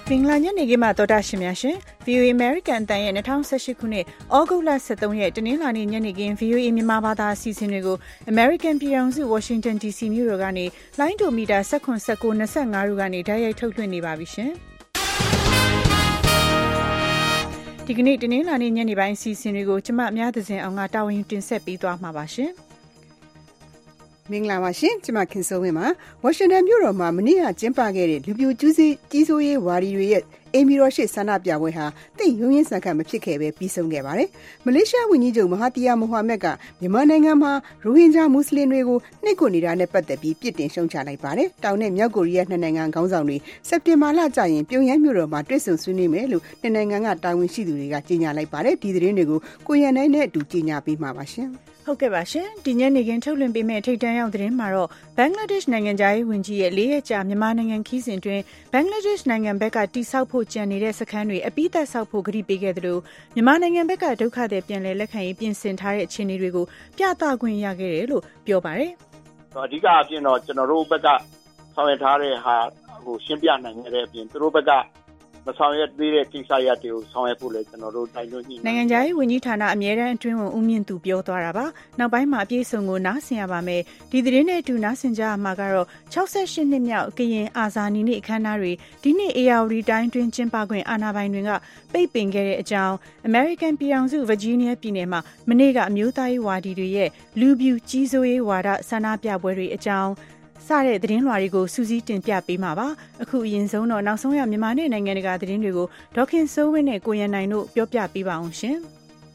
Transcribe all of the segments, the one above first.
မင်္ဂလာညနေခင်းမှာတော်တာရှင်များရှင် VOA American အတန်ရဲ့2018ခုနှစ်ဩဂုတ်လ23ရက်တနင်္လာနေ့ညနေခင်း VOA မြန်မာဘာသာအစီအစဉ်တွေကို American ပြည်ထောင်စု Washington DC မြို့တော်ကနေလိုင်းဒိုမီတာ19 19 25တို့ကနေဓာတ်ရိုက်ထုတ်လွှင့်နေပါပြီရှင်ဒီကနေ့တနင်္လာနေ့ညနေပိုင်းအစီအစဉ်တွေကိုကျမအများသဇင်အောင်ကတာဝန်တင်ဆက်ပေးသွားမှာပါရှင်မင်္ဂလာပါရှင်ကျမခင်စိုးဝင်းပါဝါရှင်တန်မြို့တော်မှာမနေ့ကကျင်းပခဲ့တဲ့လူပြိုကြီးစိုးရေးဝါဒီတွေရဲ့အိမ်ပြည်တော်ရှိဆန္ဒပြပွဲဟာတိတ်ရုံရင်းဆန်ခတ်မဖြစ်ခဲ့ပဲပြီးဆုံးခဲ့ပါတယ်မလေးရှားဝန်ကြီးချုပ်မဟာတီယာမိုဟာမက်ကမြန်မာနိုင်ငံမှာရိုဟင်ဂျာမွတ်စလင်တွေကိုနှိပ်ကွပ်နေတာနဲ့ပတ်သက်ပြီးပြစ်တင်ရှုံချလိုက်ပါတယ်တောင်နဲ့မြောက်ကိုရီးယားနှစ်နိုင်ငံခေါင်းဆောင်တွေစက်တင်ဘာလကျရင်ပြုံယမ်းမြို့တော်မှာတွေ့ဆုံဆွေးနွေးမယ်လို့နှစ်နိုင်ငံကတာဝန်ရှိသူတွေကကြေညာလိုက်ပါတယ်ဒီသတင်းတွေကိုကိုရန်နိုင်နဲ့အတူကြေညာပေးမှာပါရှင်ဟုတ်ကဲ့ပါရှင်ဒီညနေခင်းထုတ်လွှင့်ပေးမယ့်ထိပ်တန်းရောက်သတင်းမှာတော့ဘင်္ဂလားဒေ့ရှ်နိုင်ငံသားရေးဝန်ကြီးရဲ့၄ရက်ကြာမြန်မာနိုင်ငံခီးစဉ်တွင်ဘင်္ဂလားဒေ့ရှ်နိုင်ငံဘက်ကတိစောက်ဖို့ကြံနေတဲ့စခန်းတွေအပိသက်ဆောက်ဖို့ကတိပေးခဲ့သလိုမြန်မာနိုင်ငံဘက်ကဒုက္ခသည်ပြန်လည်လက်ခံရေးပြင်ဆင်ထားတဲ့အခြေအနေတွေကိုပြသခွင့်ရခဲ့တယ်လို့ပြောပါတယ်အဓိကအပြင်တော့ကျွန်တော်တို့ဘက်ကဆောင်ရွက်ထားတဲ့ဟာကိုရှင်းပြနိုင်ခဲ့တဲ့အပြင်သူတို့ဘက်ကမဆောင်ရွက်သေးတဲ့ကိစ္စရပ်တွေကိုဆောင်ရွက်ဖို့လည်းကျွန်တော်တို့တိုင်တွန်းနေနိုင်ငံခြားရေးဝန်ကြီးဌာနအမြဲတမ်းအတွင်းဝန်ဦးမြင့်သူပြောသွားတာပါနောက်ပိုင်းမှာအပြည့်အစုံကိုနားဆင်ရပါမယ်ဒီသတင်းနဲ့အတူနားဆင်ကြရမှာကတော့68နှစ်မြောက်ကရင်အာဇာနည်နေ့အခမ်းအနားတွေဒီနေ့ ARD တိုင်းတွင်ကျင်းပခွင့်အာဏာပိုင်တွေကပိတ်ပင်ခဲ့တဲ့အကြောင်း American ပြည်ထောင်စု Virginia ပြည်နယ်မှာမနေ့ကအမျိုးသားရေးဝါဒီတွေရဲ့လူပြူကြီးစိုးရေးဝါဒဆန္ဒပြပွဲတွေအကြောင်းစတဲ့သတင်းလွှာတွေကိုစူးစီးတင်ပြပေးမှာပါအခုအရင်ဆုံးတော့နောက်ဆုံးရမြန်မာနဲ့နိုင်ငံတကာသတင်းတွေကိုဒေါခင်စိုးဝင်းနဲ့ကိုရန်နိုင်တို့ပြောပြပေးပါအောင်ရှင်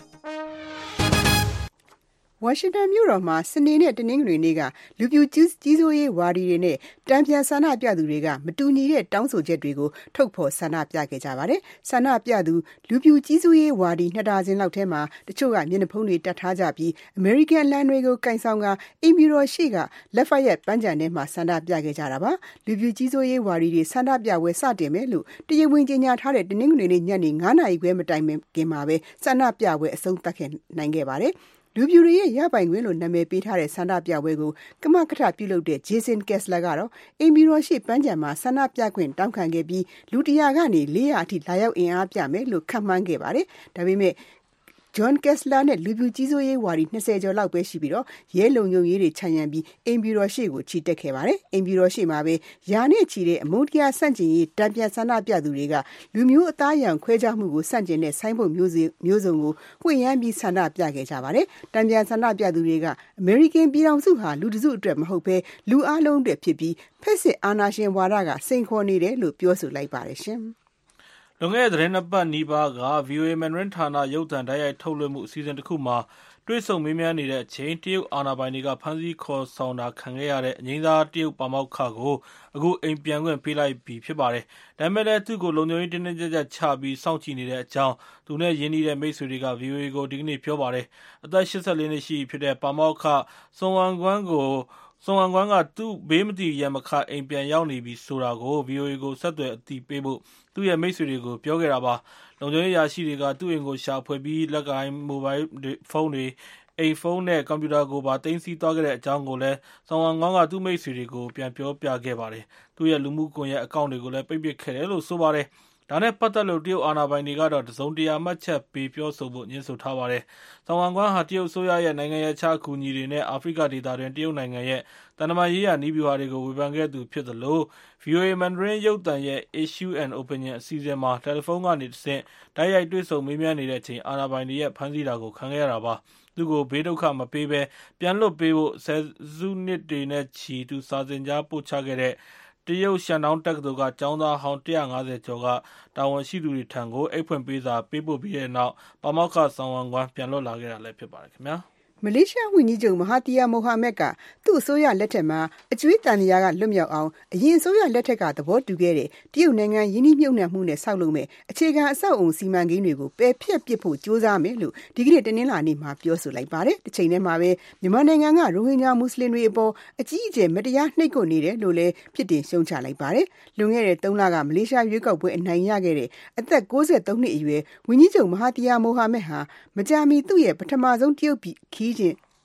ဝါရှင်တန်မြို့တော်မှာစနေနဲ့တနင်္ဂနွေနေ့ကလူပြိုကြီးစိုးရေးဝါဒီတွေနဲ့တံပြန်ဆန္ဒပြသူတွေကမတူညီတဲ့တောင်းဆိုချက်တွေကိုထုတ်ဖော်ဆန္ဒပြခဲ့ကြပါတယ်။ဆန္ဒပြသူလူပြိုကြီးစိုးရေးဝါဒီ2ဒါဇင်လောက်ထဲမှာတချို့ကမျက်နှာဖုံးတွေတတ်ထားကြပြီး American လမ်းတွေကိုကင်ဆောင်ကအင်ပြည်တော်ရှိကလက်ဖက်ရက်ပန်းချန်ထဲမှာဆန္ဒပြခဲ့ကြတာပါ။လူပြိုကြီးစိုးရေးဝါဒီတွေဆန္ဒပြပွဲစတင်မယ်လို့တရားဝင်ကြေညာထားတဲ့တနင်္ဂနွေနေ့ညနေ9:00နာရီခွဲမတိုင်ခင်မှာပဲဆန္ဒပြပွဲအဆုံးသတ်ခဲ့နိုင်ခဲ့ပါတယ်။လူပြူတွေရဲ့ရပိုင်ခွင့်လို့နာမည်ပေးထားတဲ့ဆန္ဒပြပွဲကိုကမကထပြုလုပ်တဲ့ Jason Kessler ကတော့အင်ဘီရောရှိပန်းချံမှာဆန္ဒပြခွင့်တောင်းခံခဲ့ပြီးလူ100ကနေ400အထိလာရောက်အင်အားပြမယ်လို့ခန့်မှန်းခဲ့ပါတယ်။ဒါပေမဲ့John Kessler နဲ့လူပြူကြီးစိုးရေးဝါဒီ20ကျော်လောက်ပဲရှိပြီးတော့ရဲလုံခြုံရေးတွေခြံရံပြီးအင်ဘီရောရှိကိုချီတက်ခဲ့ပါတယ်။အင်ဘီရောရှိမှာပဲယာနဲ့ချီတဲ့အမုန်းတရားဆန့်ကျင်ရေးတံပြန်ဆန္ဒပြသူတွေကလူမျိုးအသားအရောင်ခွဲခြားမှုကိုဆန့်ကျင်တဲ့ဆိုင်းဘုတ်မျိုးစုံကိုဝှေ့ယမ်းပြီးဆန္ဒပြခဲ့ကြပါတယ်။တံပြန်ဆန္ဒပြသူတွေက American ပြည်ထောင်စုဟာလူတစုအတွက်မဟုတ်ဘဲလူအလုံးအတွက်ဖြစ်ပြီးဖက်စစ်အာဏာရှင်ဝါဒကစိန်ခေါ်နေတယ်လို့ပြောဆိုလိုက်ပါတယ်ရှင်။လွန်ခဲ့တဲ့သတင်းနှစ်ပတ်နီးပါးက VOA မန်ဒရင်းဌာနရုပ်သံတိုက်ရိုက်ထုတ်လွှင့်မှုအစီအစဉ်တစ်ခုမှာတွေ့ဆုံမေးမြန်းနေတဲ့အချိန်တရုတ်အာဏာပိုင်တွေကဖမ်းဆီးခေါ်ဆောင်တာခံခဲ့ရတဲ့အငိမ့်စားတရုတ်ပါမောက္ခကိုအခုအိမ်ပြန်ခွင့်ပေးလိုက်ပြီဖြစ်ပါတယ်။ဒါပေမဲ့လည်းသူ့ကိုလုံခြုံရေးတင်းတင်းကြပ်ကြပ်ချပြီးစောင့်ကြည့်နေတဲ့အကြောင်းသူနဲ့ရင်းနှီးတဲ့မိတ်ဆွေတွေက VOA ကိုဒီကနေ့ပြောပါတယ်။အသက်84နှစ်ရှိဖြစ်တဲ့ပါမောက္ခဆွန်ဝမ်ကွမ်းကသူ့ဘေးမတိရန်မခအိမ်ပြန်ရောက်နေပြီဆိုတာကို VOA ကိုဆက်သွယ်အသိပေးဖို့သူ့ရဲ့မိတ်ဆွေတွေကိုပြောခဲ့တာပါ။လုံခြုံရေးအရာရှိတွေကသူ့အိမ်ကိုရှာဖွေပြီးလက်ကိုင်မိုဘိုင်းဖုန်းတွေအိမ်ဖုန်းနဲ့ကွန်ပျူတာကိုပါသိမ်းဆည်းသွားခဲ့တဲ့အကြောင်းကိုလည်းဆွန်ဝမ်ကွမ်းကသူ့မိတ်ဆွေတွေကိုပြန်ပြောပြခဲ့ပါတယ်။သူ့ရဲ့လူမှုကွန်ရက်အကောင့်တွေကိုလည်းပိတ်ပစ်ခဲ့တယ်လို့ဆိုပါတယ်။ဒါနဲ့ပတ်သက်လို့တရုတ်အာဏာပိုင်တွေကတော့တစုံတရာမှတ်ချက်ပေးပြောဆိုဖို့ညှင်းဆိုထားပါတယ်။ဆွန်ဝမ်ကွမ်းဟာတရုတ်အစိုးရရဲ့နိုင်ငံရေးခြားအကူအညီတွေနဲ့အာဖရိကဒေသတွင်တရုတ်နိုင်ငံရဲ့တန်တမာရေးရာနည်းဗျူဟာတွေကိုဝေဖန်ခဲ့သူဖြစ်သလို VOA မန်ဒရင်းရုပ်သံရဲ့ Issue and Opinion အစီအစဉ်မှာတယ်လီဖုန်းကနေတဆင့်တိုက်ရိုက်တွေ့ဆုံမေးမြန်းနေတဲ့အချိန်အာဏာပိုင်တွေရဲ့ဖမ်းဆီးတာကိုခံခဲ့ရတာပါ။သူ့ကိုဘေးဒုက္ခမပေးဘဲပြန်လွတ်ပေးဖို့ဆယ်စုနှစ်တွေနဲ့ချီသူစာစဉ်ကြားပို့ချခဲ့တဲ့တရုတ်ရှန်ဒေါင်းတက္ကသိုလ်ကကျောင်းသားဟောင်း150ကျော်ကတာဝန်ရှိသူတွေထံကိုအိတ်ဖွင့်ပေးစာပေးပို့ပြီးတဲ့နောက်ပါမောက္ခဆွန်ဝမ်ကွမ်းပြန်လွတ်လာခဲ့တာလည်းဖြစ်ပါတယ်ခင်ဗျာ။မလေးရှားဝန်ကြီးချုပ်မဟာတီယာမိုဟာမက်ကသူ့အစိုးရလက်ထက်မှာအကျွေးတန်တရားကလွတ်မြောက်အောင်အရင်အစိုးရလက်ထက်ကသဘောတူခဲ့တဲ့တရုတ်နိုင်ငံယင်းနှိမ့်မြုပ်နှံမှုနဲ့ဆောက်လုပ်မဲ့အခြေခံအဆောက်အုံစီမံကိန်းတွေကိုပယ်ဖျက်ပစ်ဖို့ကြိုးစားမယ်လို့ဒီကနေ့တနင်္လာနေ့မှာပြောဆိုလိုက်ပါတယ်။တစ်ချိန်တည်းမှာပဲမြန်မာနိုင်ငံကရိုဟင်ဂျာမွတ်စလင်တွေအပေါ်အကြီးအကျယ်မတရားနှိပ်ကွပ်နေတယ်လို့လည်းဖြစ်တင်ရှုံချလိုက်ပါတယ်။လွန်ခဲ့တဲ့3လကမလေးရှားရွေးကောက်ပွဲအနိုင်ရခဲ့တဲ့အသက်63နှစ်အရွယ်ဝန်ကြီးချုပ်မဟာတီယာမိုဟာမက်ဟာမကြာမီသူ့ရဲ့ပထမဆုံးတရုတ်ခီး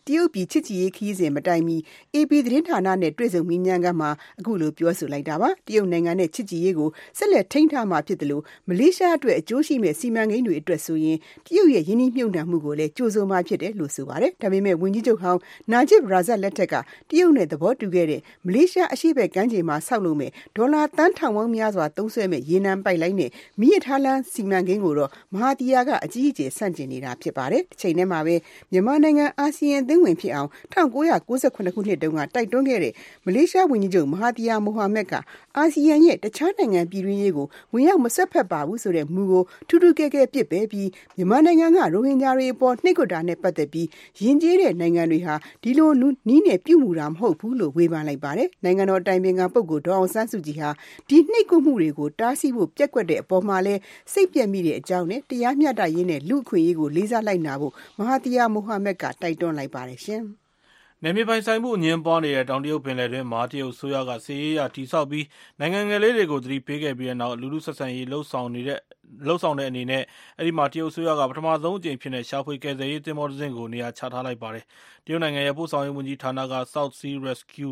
တရုတ်ပြည်ချစ်ကြည်ရေးခရီးစဉ်မတိုင်မီ AP သတင်းဌာနနဲ့တွေ့ဆုံမေးမြန်းခန်းမှာအခုလိုပြောဆိုလိုက်တာပါတရုတ်နိုင်ငံနဲ့ချစ်ကြည်ရေးကိုဆက်လက်ထိန်းထားမှာဖြစ်တယ်လို့မလေးရှားအတွက်အကျိုးရှိမဲ့စီမံကိန်းတွေအတွက်ဆိုရင်တရုတ်ရဲ့ယင်းနှိမ့်မြုပ်နှံမှုကိုလည်းကြိုဆိုမှာဖြစ်တယ်လို့ဆိုပါတယ်ဒါပေမဲ့ဝန်ကြီးချုပ်ဟောင်းနာဂျစ်ရာဇတ်လက်ထက်ကတရုတ်နဲ့သဘောတူခဲ့တဲ့မလေးရှားအရှေ့ဘက်ကမ်းခြေမှာဆောက်လုပ်မဲ့ဒေါ်လာတန်းထောင်ပေါင်းများစွာသုံးစွဲမဲ့ရေနံပိုက်လိုင်းနဲ့မီးရထားလမ်းစီမံကိန်းကိုတော့မဟာသီယာကအကြီးအကျယ်ဆန့်ကျင်နေတာဖြစ်ပါတယ်။တစ်ချိန်တည်းမှာပဲမြန်မာနိုင်ငံအာဆီယံအသင်းဝင်ဖြစ်အောင်1998ခုနှစ်တုန်းကတိုက်တွန်းခဲ့တဲ့မလေးရှားဝန်ကြီးချုပ်မဟာသီယာမိုဟာမက်ကအာဆီယံရဲ့တခြားနိုင်ငံပြည်တွင်းရေးကိုဝင်ရောက်မဆက်ဖက်ပါဘူးဆိုတဲ့မူကိုထူးထူးကဲကဲပြစ်ပယ်ပြီးမြန်မာနိုင်ငံကရိုဟင်ဂျာတွေအပေါ်နှိပ်ကွပ်တာနဲ့ပတ်သက်ပြီးယဉ်ကျေးတဲ့နိုင်ငံတွေဟာဒီလိုနီးနဲ့ပြုမှုတာမဟုတ်ဘူးလို့ဝေဖန်လိုက်ပါတယ်။နိုင်ငံတော်အတိုင်ပင်ခံပုဂ္ဂိုလ်ဒေါ်အောင်ဆန်းစုကြည်ဟာဒီနှိပ်ကွပ်မှုတွေကိုတားဆီးဖို့ပျက်ကွက်တဲ့အပေါ်မှာလဲစိတ်ပြက်မိတဲ့အကြောင်းနဲ့တရားမျှတရေးနဲ့လူ့အခွင့်အရေးကိုလေးစားလိုက်နာဖို့မဟာသီယာမိုဟာမက်ကတိုက်တွန်းလိုက်ပါတယ်ရှင်။နယ်မြေပိုင်ဆိုင်မှုအငြင်းပွားနေတဲ့တောင်တရုတ်ပင်လယ်တွင်းမှာတရုတ်အစိုးရကစစ်ရေးအရတည်ဆောက်ပြီးနိုင်ငံငယ်လေးတွေကိုသတိပေးခဲ့ပြီးတဲ့နောက်လူထုဆက်ဆံရေးလှုပ်ဆောင်တဲ့အနေနဲ့အဲဒီမှာတရုတ်အစိုးရကပထမဆုံးအကြိမ်ဖြစ်တဲ့ရှာဖွေကယ်ဆယ်ရေးသင်္ဘောတစ်စင်းကိုနေရာချထားလိုက်ပါတယ်။တရုတ်နိုင်ငံရဲ့ပို့ဆောင်ရေးဝန်ကြီးဌာနက South Sea Rescue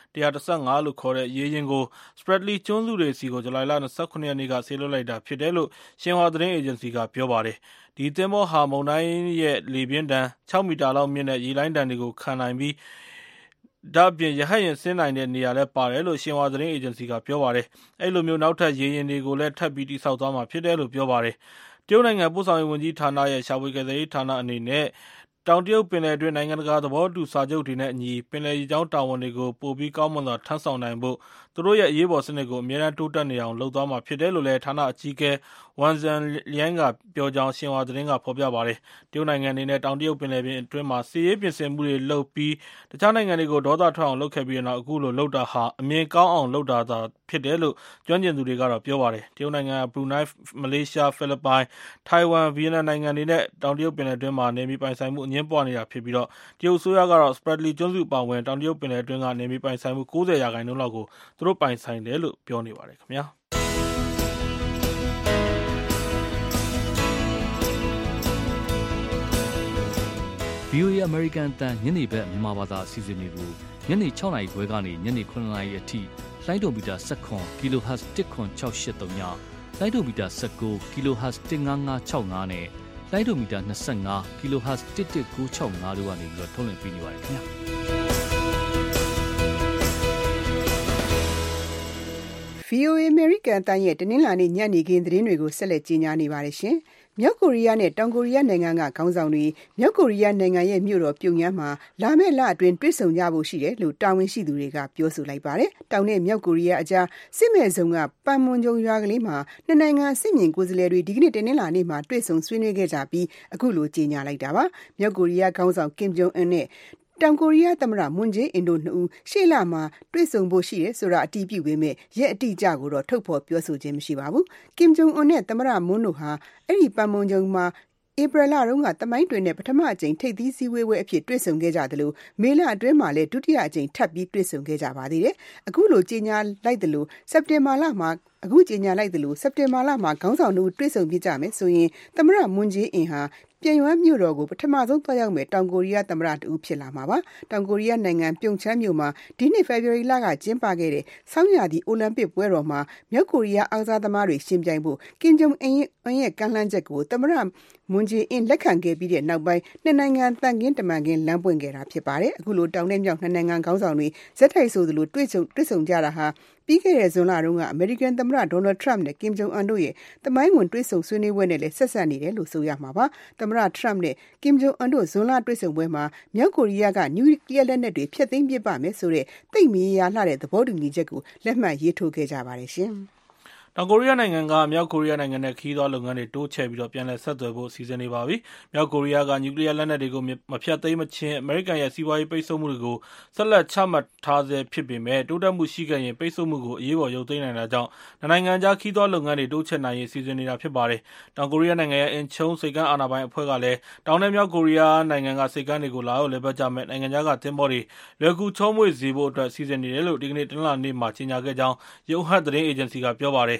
115လို့ခေါ်တဲ့ရေယာဉ်ကို Spratly ကျွန်းစုတွေဆီကိုဇူလိုင်လ 29 ရက်နေ့ကဆေးလွှတ်လိုက်တာဖြစ်တယ်လို့ရှင်ဟွာသတင်းအေဂျင်စီကပြောပါတယ်။ဒီသင်္ဘောဟာမုန်တိုင်းရဲ့လေပြင်းဒဏ်6 မီတာလောက်မြင့်တဲ့ရေလိုင်းဒဏ်တွေကိုခံနိုင်ပြီးဒါအပြင်ရဟတ်ယာဉ်ဆင်းနိုင်တဲ့နေရာလည်းပါတယ်လို့ရှင်ဟွာသတင်းအေဂျင်စီကပြောပါတယ်။အဲဒီလိုမျိုးနောက်ထပ်ရေယာဉ်တွေကိုလည်းထပ်ပြီးတည်ဆောက်သွားမှာဖြစ်တယ်လို့ပြောပါတယ်။တရုတ်နိုင်ငံပို့ဆောင်ရေးဝန်ကြီးဌာနရဲ့ရှာဖွေကယ်ဆယ်ရေးဌာနအနေနဲ့တောင်တရုတ်ပင်လယ်တွင်းနိုင်ငံတကာသဘောတူစာချုပ်တွေနဲ့အညီပင်လယ်ရေကြောင်းတာဝန်တွေကိုပိုပြီးကောင်းမွန်စွာထမ်းဆောင်နိုင်ဖို့သူတို့ရဲ့အရေးပေါ်စနစ်ကိုအမြဲတမ်းတိုးတက်နေအောင်လုပ်သွားမှာဖြစ်တယ်လို့လည်းဌာနအကြီးအကဲဝန်ဇန်လျန်ကပြောကြောင်းရှင်ဟွာသတင်းကဖော်ပြပါတယ်။တရုတ်နိုင်ငံအနေနဲ့တောင်တရုတ်ပင်လယ်ပြင်အတွင်းမှာစစ်ရေးပြင်ဆင်မှုတွေလုပ်ပြီးတခြားနိုင်ငံတွေကိုဒေါသထွက်အောင်လုပ်ခဲ့ပြီးတဲ့နောက်အခုလိုလုပ်တာဟာအမြင်ကောင်းအောင်လုပ်တာသာဖြစ်တယ်လို့ကျွမ်းကျင်သူတွေကတော့ပြောပါတယ်။တရုတ်နိုင်ငံကဘရူနိုင်းမလေးရှားဖိလစ်ပိုင်ထိုင်ဝမ်ဗီယက်နမ်နိုင်ငံတွေနဲ့တောင်တရုတ်ပင်လယ်အတွင်းမှာနယ်မြေပိုင်ဆိုင်မှုအငြင်းပွားနေတာဖြစ်ပြီးတော့တရုတ်အစိုးရကတော့ Spratly ကျွန်းစုပါဝင်တောင်တရုတ်ပင်လယ်အတွင်းကနယ်မြေပိုင်ဆိုင်မှု 90% လောက်ကိုသူတို့ပိုင်ဆိုင်တယ်လို့ပြောနေပါတယ်ခင်ဗျာ VOA American အသံညနေဘက်မြန်မာဘာသာအစီအစဉ်တွေကိုညနေ 6 နာရီခွဲကနေညနေ 9 နာရီအထိလိုင်းဒိုမီတာ 17 kHz 10683ညလိုင်းဒိုမီတာ 19 kHz 15565နဲ့လိုင်းဒိုမီတာ 25 kHz 11965တို့ကနေပြီးတော့ထုတ်လွှင့်ပေးနေပါတယ်ခင်ဗျာ VOA American အသံရဲ့တနင်္လာနေ့ညနေခင်းသတင်းတွေကိုဆက်လက်ကြီးညာနေပါတယ်ရှင်။မြောက်ကိုရီးယားနဲ့တောင်ကိုရီးယားနိုင်ငံကခေါင်းဆောင်တွေမြောက်ကိုရီးယားနိုင်ငံရဲ့မြို့တော်ပြုံယမ်းမှာလာမယ့်လအတွင်းတွေ့ဆုံကြဖို့ရှိတယ်လို့တာဝန်ရှိသူတွေကပြောဆိုလိုက်ပါတယ်။တောင်နဲ့မြောက်ကိုရီးယားအကြားစစ်မဲ့ဇုံကပန်မွန်ဂျုံရွာကလေးမှာနှစ်နိုင်ငံစစ်မြင့်ကိုယ်စားလှယ်တွေဒီကနေ့တနင်္လာနေ့မှာတွေ့ဆုံဆွေးနွေးခဲ့ကြပြီးအခုလိုကြေညာလိုက်တာပါ။မြောက်ကိုရီးယားခေါင်းဆောင်ကင်ဂျုံအွန်းနဲ့တောင်ကိုရီးယားသမ္မတမွန်ဂျေးအင်တို့နှစ်ဦးရှေ့လမှာတွေ့ဆုံဖို့ရှိတယ်ဆိုတာအတည်ပြုပေမဲ့ရက်အတိအကျကိုတော့ထုတ်ဖော်ပြောဆိုခြင်းမရှိပါဘူး။ကင်ဂျုံအွန်းနဲ့သမ္မတမွန်းတို့ဟာအဲ့ဒီပန်မွန်ဂျုံမှာဧပြီလတုန်းကတမိုင်းတွင်နဲ့ပထမအကြိမ်ထိပ်သီးစည်းဝေးပွဲအဖြစ်တွေ့ဆုံခဲ့ကြတယ်လို့မေလအတွင်းမှာလည်းဒုတိယအကြိမ်ထပ်ပြီးတွေ့ဆုံခဲ့ကြပါသေးတယ်။အခုလိုကြေညာလိုက်တယ်လို့စက်တင်ဘာလမှာခေါင်းဆောင်တို့တွေ့ဆုံပြကြမယ်ဆိုရင်သမ္မတမွန်ဂျေးအင်ဟာပြန်ရွမ်းမြို့တော်ကိုပထမဆုံးသွားရောက်မဲ့တောင်ကိုရီးယားသမ္မတတူဖြစ်လာမှာပါ။တောင်ကိုရီးယားနိုင်ငံပြုံချမ်းမြို့မှာဒီနှစ်ဖေဖော်ဝါရီလကကျင်းပခဲ့တဲ့ဆောင်းရာသီအိုလံပစ်ပွဲတော်မှာမြောက်ကိုရီးယားအားကစားသမားတွေရှင်ပြိုင်ဖို့ကင်ဂျုံအင်ရဲ့ကမ်းလှမ်းချက်ကိုသမ္မတမွန်ဂျေအင်လက်ခံခဲ့ပြီးတဲ့နောက်ပိုင်းနှစ်နိုင်ငံတန်ကင်းတမန်ကင်းလမ်းပွင့်ခဲ့တာဖြစ်ပါတယ်။အခုလိုတောင်နဲ့မြောက်နှစ်နိုင်ငံခေါင်းဆောင်တွေဇက်ထိုက်ဆိုသလိုတွေ့ဆုံကြတာဟာပြီးခဲ့တဲ့ဇွန်လတုန်းကအမေရိကန်သမ္မတဒေါ်နယ်ထရမ့်နဲ့ကင်ဂျုံအွန်းတို့ရဲ့တမိုင်းဝင်တွေ့ဆုံဆွေးနွေးပွဲနဲ့လည်းဆက်ဆက်နေတယ်လို့ဆိုရမှာပါ။သမ္မတထရမ့်နဲ့ကင်ဂျုံအွန်းတို့ဇွန်လတွေ့ဆုံပွဲမှာမြောက်ကိုရီးယားကနျူကလီးယားလက်နက်တွေဖျက်သိမ်းပစ်ပါမယ်ဆိုတဲ့သိပ်မရေရာလှတဲ့သဘောတူညီချက်ကိုလက်မှတ်ရေးထိုးခဲ့ကြပါတယ်ရှင်။တောင်ကိုရီးယားနိုင်ငံကမြောက်ကိုရီးယားနိုင်ငံနဲ့ခရီးသွားလုပ်ငန်းတွေတိုးချဲ့ပြီးတော့ပြန်လည်ဆက်သွယ်ဖို့စီစဉ်နေပါပြီ။မြောက်ကိုရီးယားကနျူကလီးယားလက်နက်တွေကိုမဖျက်သိမ်းမချင်းအမေရိကန်ရဲ့စီးပွားရေးပိတ်ဆို့မှုတွေကိုဆက်လက်ချမှတ်ထားဆဲဖြစ်ပေမဲ့တိုးတက်မှုရှိခဲ့ရင်ပိတ်ဆို့မှုကိုအရေးပေါ်ရုပ်သိမ်းနိုင်တာကြောင့်နိုင်ငံခြားခရီးသွားလုပ်ငန်းတွေတိုးချဲ့နိုင်ရေးစီစဉ်နေတာဖြစ်ပါတယ်။တောင်ကိုရီးယားနိုင်ငံရဲ့အင်ချုံစိတ်ကမ်းအာဏာပိုင်အဖွဲ့ကလည်းတောင်နဲ့မြောက်ကိုရီးယားနိုင်ငံကစိတ်ကမ်းတွေကိုလာရောက်လည်ပတ်ကြမဲ့နိုင်ငံခြားကသင်္ဘောတွေလွယ်ကူချောမွေ့စေဖို့အတွက်စီစဉ်နေတယ်လို့ဒီကနေ့တနင်္လာနေ့မှာကြေညာခဲ့ကြောင်းရုပ်ဟတ်သတင်းအေဂျင်စီကပြောပါတယ်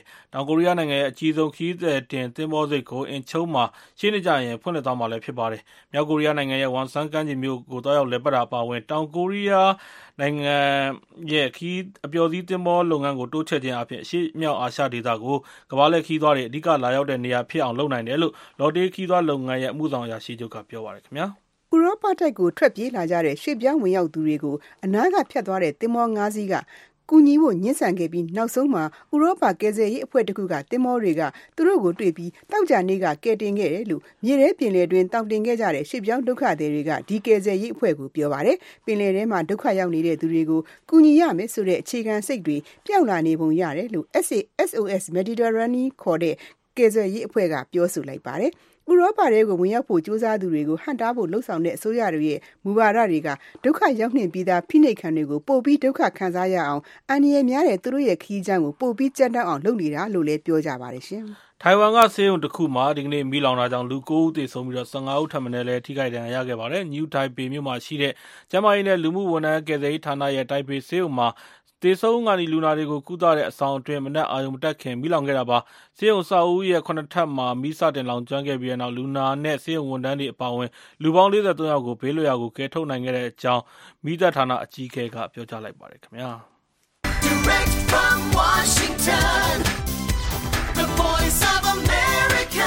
တောင်ကိုရီးယားနိုင်ငံရဲ့အကြီးဆုံးခရီးသည်တင်သင်္ဘောဆိပ်ကိုအင်ချုံမှာရှေ့နှစ်ကျရင်ဖွင့်လှစ်သွားမှာလည်းဖြစ်ပါတယ်။မြောက်ကိုရီးယားနိုင်ငံရဲ့ဝမ်ဆန်းကမ်းခြေမြို့ကိုသွားရောက်လည်ပတ်တာအပါအဝင်တောင်ကိုရီးယားနိုင်ငံရဲ့ခရီးအပျော်စီးသင်္ဘောလုပ်ငန်းကိုတိုးချဲ့ခြင်းအပြင်အရှေ့မြောက်အာရှဒေသကိုကမ္ဘာလှည့်ခရီးသွားတွေအဓိကလာရောက်တဲ့နေရာဖြစ်အောင်လုပ်နိုင်တယ်လို့လော်တေးခရီးသွားလုပ်ငန်းရဲ့အမှုဆောင်အရာရှိချုပ်ကပြောပါတယ်ခင်ဗျာ။ဥရောပတိုက်ကိုထွက်ပြေးလာကြတဲ့ရွှေ့ပြောင်းဝင်ရောက်သူတွေကိုအနားကဖြတ်သွားတဲ့သင်္ဘော၅စီးကကူညီဖို့ညှဉ်းဆန်ခဲ့ပြီးနောက်ဆုံးမှာဥရောပကယ်ဆယ်ရေးအဖွဲ့တစ်ခုကသင်္ဘောတွေကသူတို့ကိုတွေ့ပြီးတောက်ကြနေ့ကကယ်တင်ခဲ့တယ်လို့မြေထဲပင်လယ်တွင်တောက်တင်ခဲ့ကြတဲ့ရွှေ့ပြောင်းဒုက္ခသည်တွေကဒီကယ်ဆယ်ရေးအဖွဲ့ကိုပြောပါတယ်။ပင်လယ်ထဲမှာဒုက္ခရောက်နေတဲ့သူတွေကိုကူညီရမယ်ဆိုတဲ့အခြေခံစိတ်တွေပျောက်လာနေပုံရတယ်လို့ SOS Mediterranean ခေါ်တဲ့ကယ်ဆယ်ရေးအဖွဲ့ကပြောဆိုလိုက်ပါတယ်။ဥရောပတွေကိုဝင်ရောက်ဖို့ကြိုးစားသူတွေကိုဟန့်တားဖို့လှုံ့ဆော်တဲ့အစိုးရတွေရဲ့မူဝါဒတွေကဒုက္ခရောက်နှင့်ပြီးသားဖိနှိပ်ခံတွေကိုပို့ပြီးဒုက္ခခံစားရအောင်အန္တရာယ်များတဲ့သူတို့ရဲ့ခရီးကြောင်းကိုပို့ပြီးကြမ်းတမ်းအောင်လုပ်နေတာလို့လည်းပြောကြပါတယ်ရှင်။ထိုင်ဝမ်ကဆေးရုံတစ်ခုမှာဒီကနေ့မီးလောင်တာကြောင့်လူ9ဦးသေဆုံးပြီးတော့15ဦးထပ်မံလည်းထိခိုက်ဒဏ်ရာရခဲ့ပါတယ်။ New Taipei မြို့မှာရှိတဲ့ကျန်းမာရေးနဲ့လူမှုဝန်ထမ်းကယ်ဆယ်ရေးဌာနရဲ့တိုင်ပေဆေးရုံမှာသေဆုံးကနေလူနာတွေကိုကုသတဲ့အဆောင်အတွင်းမနက်အာရုံမတက်ခင်မီးလောင်ခဲ့တာပါ။ဆေးရုံစာအုပ်ရဲ့9ထပ်မှာမီးစတင်လောင်ကျွမ်းခဲ့ပြီးတဲ့နောက်လူနာနဲ့ဆေးရုံဝန်ထမ်းတွေအပါအဝင်လူပေါင်း43ယောက်ကိုဘေးလွတ်ရာကိုကယ်ထုတ်နိုင်ခဲ့တဲ့အကြောင်းမီးသတ်ဌာနအကြီးအကဲကပြောကြားလိုက်ပါတယ်ခင်ဗျာ။ Direct from Washington, the voice of America,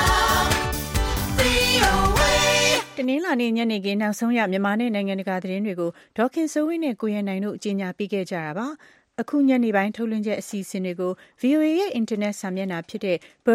VOA တနင်္လာနေ့ညနေခင်းနောက်ဆုံးရမြန်မာနဲ့နိုင်ငံတကာသတင်းတွေကိုဒေါခင်စိုးဝင်းနဲ့ကိုရနိုင်တို့အကြီးအညာပေးခဲ့ကြတာပါ။အခုညနေပိုင်းထုတ်လွှင့်ချက်အစီအစဉ်တွေကို VOA ရဲ့အင်တာနက်စာမျက်နှာဖြစ်တဲ့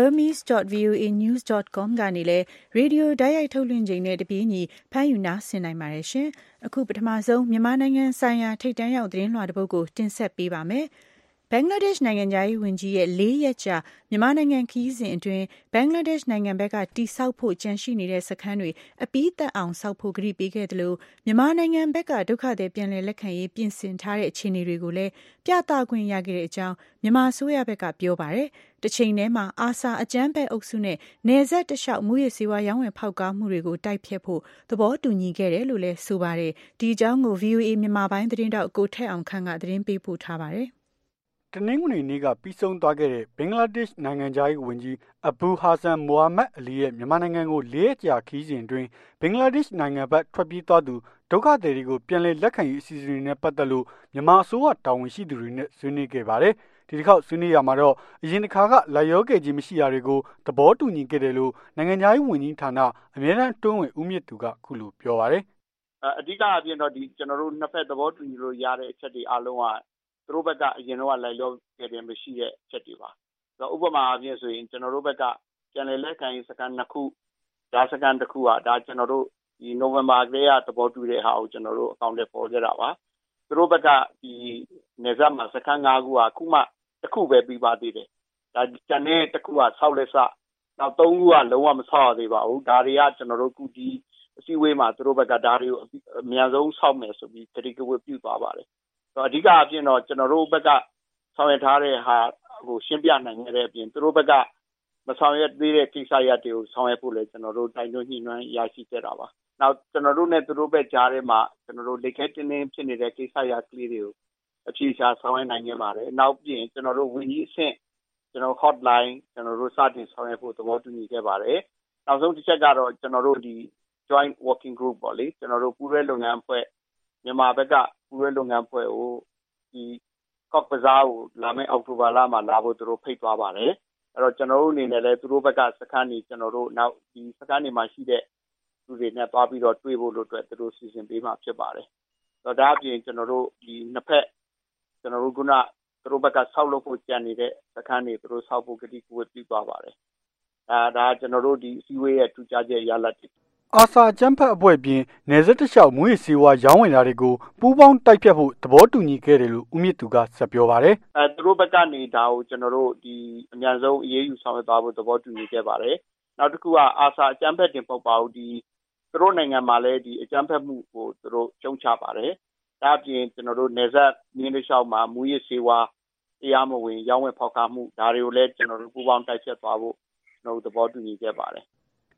burmese.voanews.com ကနေလည်းရေဒီယိုတိုက်ရိုက်ထုတ်လွှင့်ချိန်နဲ့တပြေးညီဖမ်းယူနားဆင်နိုင်ပါတယ်ရှင်။အခုပထမဆုံးမြန်မာနိုင်ငံဆိုင်ရာထိပ်တန်းရောက်သတင်းလွှာတစ်ပုဒ်ကိုတင်ဆက်ပေးပါမယ်။ဘင်္ဂလားဒေ့ရှ်နိုင်ငံသားရေးဝန်ကြီးရဲ့4ရက်ကြာမြန်မာနိုင်ငံခရီးစဉ်အတွင်းဘင်္ဂလားဒေ့ရှ်နိုင်ငံဘက်ကတိဆောက်ဖို့ကြံရှိနေတဲ့စခန်းတွေအပြီးသက်အောင်ဆောက်ဖို့ကတိပေးခဲ့တယ်လို့မြန်မာနိုင်ငံဘက်ကဒုက္ခသည်ပြန်လည်လက်ခံရေးပြင်ဆင်ထားတဲ့အခြေအနေတွေကိုလည်းပြသခွင့်ရခဲ့တဲ့အကြောင်းမြန်မာအစိုးရဘက်ကပြောပါတယ်။တစ်ချိန်တည်းမှာအာဆာအကြမ်းဖက်အုပ်စုနဲ့နယ်စပ်တလျှောက်မူရစ်စေဝါရောင်းဝယ်ဖောက်ကားမှုတွေကိုတိုက်ဖျက်ဖို့သဘောတူညီခဲ့တယ်လို့လည်းဆိုပါတယ်။ဒီအကြောင်းကို VOA မြန်မာပိုင်းသတင်းတောက်ကိုထက်အောင်ခန့်ကသတင်းပေးပို့ထားပါတယ်။တနင်္ဂနွေနေ့ကပြီးဆုံးသွားခဲ့တဲ့ဘင်္ဂလားဒေ့ရှ်နိုင်ငံသားရေးဝန်ကြီးအဘူဟာဆန်မိုဟာမက်အလီရဲ့မြန်မာနိုင်ငံကို4ရက်ကြာခရီးစဉ်အတွင်းဘင်္ဂလားဒေ့ရှ်နိုင်ငံဘက်ထွက်ပြေးသွားသူဒုက္ခသည်တွေကိုပြန်လည်လက်ခံရေးအစီအစဉ်တွေနဲ့ပတ်သက်လို့မြန်မာအစိုးရတာဝန်ရှိသူတွေနဲ့ဆွေးနွေးခဲ့ပါတယ်။ဒီတစ်ခေါက်ဆွေးနွေးရမှာတော့အရင်တစ်ခါကလာရောခဲ့ခြင်းမရှိတာတွေကိုသဘောတူညီခဲ့တယ်လို့နိုင်ငံသားရေးဝန်ကြီးဌာနအမြဲတမ်းအတွင်းဝင်ဦးမြင့်သူကခုလိုပြောပါတယ်။အဓိကအပြင်တော့ကျွန်တော်တို့နှစ်ဖက်သဘောတူညီလို့ရတဲ့အချက်တွေအားလုံးကသူတို့ဘက်ကအရင်တော့လိုက်လို့ခဲ့တယ်မရှိတဲ့အချက်တွေပါ။ဥပမာအပြင်ဆိုရင်ကျွန်တော်တို့ဘက်ကပြန်လည်လက်ခံရေးစခန်း2ခုဒါစခန်း1ခုကဒါကျွန်တော်တို့ဒီနိုဝင်ဘာကလေးကသဘောတူတဲ့ဟာကိုကျွန်တော်တို့အကောင့်ထဲပေါ်ခဲ့တာပါ။သူတို့ဘက်ကဒီနေဆက်မှာစခန်း5ခုကအခုမှ1ခုပဲပြီးပါသေးတယ်။ဒါကျန်တဲ့1ခုကဆောက်လက်စနောက်3ခုကလုံးဝမဆောက်ရသေးပါဘူး။ဒါတွေကကျွန်တော်တို့ခုဒီအစည်းအဝေးမှာသူတို့ဘက်ကဒါတွေကိုအများဆုံးဆောက်မယ်ဆိုပြီးတတိကဝတ်ပြုသွားပါတယ်။အဓိကအပြင်တော့ကျွန်တော်တို့ဘက်ကဆောင်ရွက်ထားတဲ့ဟာကိုရှင်းပြနိုင်ခဲ့တဲ့အပြင်သူတို့ဘက်ကမဆောင်ရွက်သေးတဲ့ကိစ္စရပ်တွေကိုဆောင်ရွက်ဖို့လည်းကျွန်တော်တို့တိုင်တွန်းညှိနှိုင်းရရှိခဲ့တာပါ။နောက်ကျွန်တော်တို့နဲ့သူတို့ဘက်ကြားထဲမှာကျွန်တော်တို့လက်ခဲတင်းတင်းဖြစ်နေတဲ့ကိစ္စရပ်ကလေးတွေကိုအဖြေရှာဆောင်ရွက်နိုင်ခဲ့ပါတယ်။နောက်ပြင်ကျွန်တော်တို့ဝန်ကြီးအဆင့်ကျွန်တော် hotline ကျွန်တော်တို့စတင်ဆောင်ရွက်ဖို့သဘောတူညီခဲ့ပါတယ်။နောက်ဆုံးတစ်ချက်ကတော့ကျွန်တော်တို့ဒီ joint working group ပေါ့လေကျွန်တော်တို့ပူးတွဲလုပ်ငန်းအဖွဲ့မြန်မာဘက်ကပူးတွဲလုပ်ငန်းအဖွဲ့ကိုဒီကော့ကစားကိုလာမယ့်အောက်တိုဘာလမှာလာဖို့သူတို့ဖိတ်သွားပါတယ်အဲ့တော့ကျွန်တော်တို့အနေနဲ့လည်းသူတို့ဘက်ကစခန်းနေကျွန်တော်တို့နောက်ဒီစခန်းနေမှာရှိတဲ့လူတွေနဲ့တွားပြီးတော့တွေ့ဖို့လို့အတွက်သူတို့စီစဉ်ပေးမှာဖြစ်ပါတယ်အဲ့တော့ဒါအပြင်ကျွန်တော်တို့ဒီနှစ်ဖက်ကျွန်တော်တို့ခုနသူတို့ဘက်ကဆောက်လုပ်ဖို့ကြံနေတဲ့စခန်းနေသူတို့ဆောက်ဖို့ကတိကဝတ်ပြုသွားပါတယ်ဒါကျွန်တော်တို့ဒီအစည်းအဝေးရဲ့ထူးခြားချက်ရလဒ်တွေအာဆာကျန်းဖက်အဖွဲ့ပြင်နယ်စပ်တလျှောက်မွေးစေဝါရောင်းဝင်တာတွေကိုပူးပေါင်းတိုက်ဖြတ်ဖို့သဘောတူညီခဲ့တယ်လို့ဦးမြင့်သူကဆက်ပြောပါတယ်။သူတို့ဘက်ကနေဒါကိုကျွန်တော်တို့ဒီအများဆုံးအရေးယူဆောင်ရွက်သွားဖို့သဘောတူညီခဲ့ပါတယ်။နောက်တစ်ခုကအာဆာအကျန်းဖက်တင်ပုတ်ပါဦးဒီသူတို့နိုင်ငံမှာလည်းဒီအကျန်းဖက်မှုကိုသူတို့ကျုံချပါတယ်။ဒါအပြင်ကျွန်တော်တို့နယ်စပ်မြင်းတလျှောက်မှာမွေးစေဝါတရားမဝင်ရောင်းဝယ်ဖောက်ကားမှုဒါတွေကိုလည်းကျွန်တော်တို့ပူးပေါင်းတိုက်ဖြတ်သွားဖို့ကျွန်တော်တို့သဘောတူညီခဲ့ပါတယ်။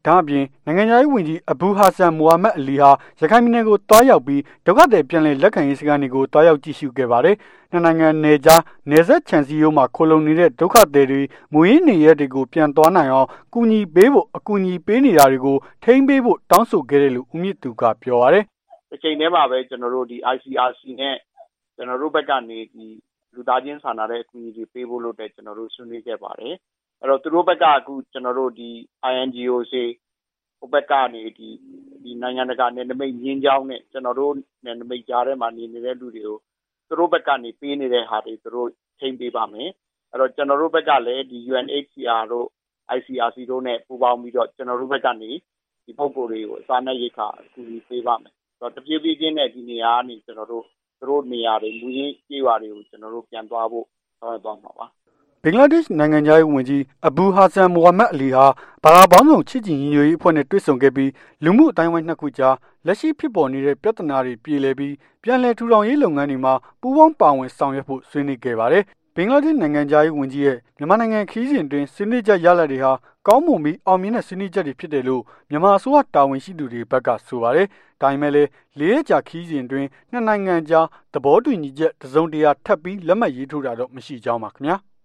ဒါအပြင်နိုင်ငံခြားရေးဝန်ကြီးအဘူဟာဆန်မိုဟာမက်အလီဟာရခိုင်ပြည်နယ်ကိုတွားရောက်ပြီးဒုက္ခသည်ပြန်လည်လက်ခံရေးစခန်းတွေကိုတွားရောက်ကြည့်ရှုခဲ့ပါတယ်။နှစ်နိုင်ငံနယ်ကြားနယ်စပ်ခြံစည်းရိုးမှာခိုလုံနေတဲ့ဒုက္ခသည်တွေမူရင်းနေရပ်တွေကိုပြန်သွားနိုင်အောင်ကူညီပေးဖို့အကူအညီပေးနေတာတွေကိုထိန်းပေးဖို့တောင်းဆိုခဲ့တယ်လို့ဦးမြင့်သူကပြောပါတယ်။အချိန်ထဲမှာပဲကျွန်တော်တို့ဒီ ICRC နဲ့ကျွန်တော်တို့ဘက်ကနေဒီလူသားချင်းစာနာတဲ့အကူအညီတွေပေးဖို့လို့တဲ့ကျွန်တော်တို့ဆွေးနွေးခဲ့ပါတယ်။အဲ့တော့သူတို့ဘက်ကအခုကျွန်တော်တို့ဒီ INGO တွေဟိုဘက်ကနေဒီနိုင်ငံတကာနယ်နိမိတ်ရင်းကြောင်းနဲ့ကျွန်တော်တို့နယ်နိမိတ်ကြားထဲမှာနေနေတဲ့လူတွေကိုသူတို့ဘက်ကနေပေးနေတဲ့ဟာတွေသူတို့ထိန်းပေးပါမယ်။အဲ့တော့ကျွန်တော်တို့ဘက်ကလည်းဒီ UNHCR တို့ ICRC တို့နဲ့ပူးပေါင်းပြီးတော့ကျွန်တော်တို့ဘက်ကနေဒီပုံကိုယ်တွေကိုအစားနဲ့ရိတ်ခါအကူအညီပေးပါမယ်။အဲ့တော့တပြေးပြေးချင်းနဲ့ဒီနေရာကနေကျွန်တော်တို့သူတို့နေရာတွေမူရင်းကြေးရွာတွေကိုကျွန်တော်တို့ပြန်သွားဖို့ဆောင်ရွက်သွားမှာပါ။ဘင်္ဂလားဒေ့ရှ်နိုင်ငံသားဝန်ကြီးအဘူဟာဆန်မိုဟာမက်အလီဟာဘာသာပေါင်းစုံချစ်ကြည်ညီညွတ်ရေးအဖွဲ့နဲ့တွေ့ဆုံခဲ့ပြီးလူမှုအတိုင်းအဝိုင်းနှစ်ခုကြားလက်ရှိဖြစ်ပေါ်နေတဲ့ပြဿနာတွေပြေလည်ပြီးပြန်လည်ထူထောင်ရေးလုပ်ငန်းတွေမှာပူးပေါင်းပါဝင်ဆောင်ရွက်ဖို့ဆွေးနွေးခဲ့ပါတယ်။ဘင်္ဂလားဒေ့ရှ်နိုင်ငံသားဝန်ကြီးရဲ့မြန်မာနိုင်ငံခီးစဉ်တွင်ဆွေးနွေးချက်ရလဒ်တွေဟာကောင်းမွန်ပြီးအောင်မြင်တဲ့ဆွေးနွေးချက်တွေဖြစ်တယ်လို့မြန်မာအစိုးရတာဝန်ရှိသူတွေဘက်ကဆိုပါတယ်။ဒါပေမဲ့လည်း၄ရက်ကြာခီးစဉ်တွင်နှစ်နိုင်ငံကြားသဘောတူညီချက်တစုံတရာထပ်ပြီးလက်မှတ်ရေးထိုးတာတော့မရှိကြောင်းပါခင်ဗျာ။